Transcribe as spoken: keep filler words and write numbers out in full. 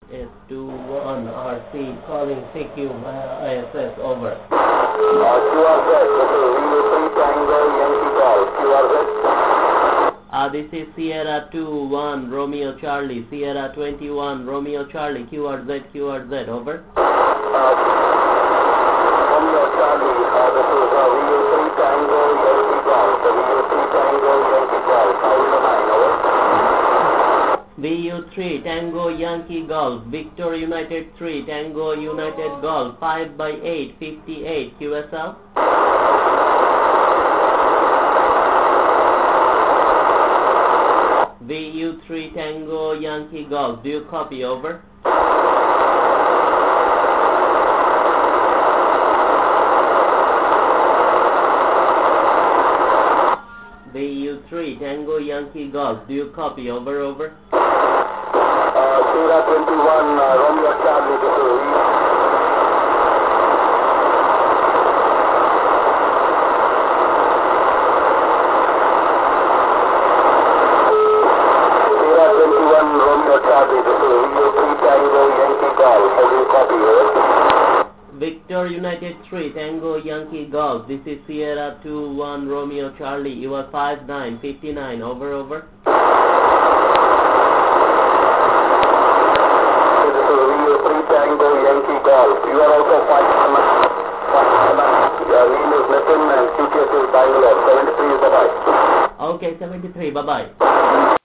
S two one R C calling C Q via I S S, over. Uh, Q R Z, okay, Rio three Tango Yankee Golf, Q R Z. Uh, this is Sierra two one Romeo Charlie, Sierra twenty-one Romeo Charlie, Q R Z, Q R Z, over. Uh, Romeo Charlie, uh, this is uh, Rio three Tango Yankee Golf, Rio three Tango Yankee Golf, how is the line, over? V U three Tango Yankee Golf, Victor United three Tango United Golf, five by eight fifty-eight, Q S L. V U three Tango Yankee Golf, do you copy, over? V U three Tango Yankee Golf, do you copy, over, over? Uh, Sierra twenty-one uh, Romeo Charlie, this is Rio. Sierra twenty-one Romeo Charlie, this is Rio three Tango Yankee Golf, how do you copy, over? Victor United three Tango Yankee Golf, this is Sierra two one Romeo Charlie, you are five nine fifty-nine, over, over. This is Rio three Tango Yankee Golf, you are also five nine, five nine, uh, name is Nitin and Q T S is Bangalore, seventy-three is the bye. Okay, seventy-three, bye-bye.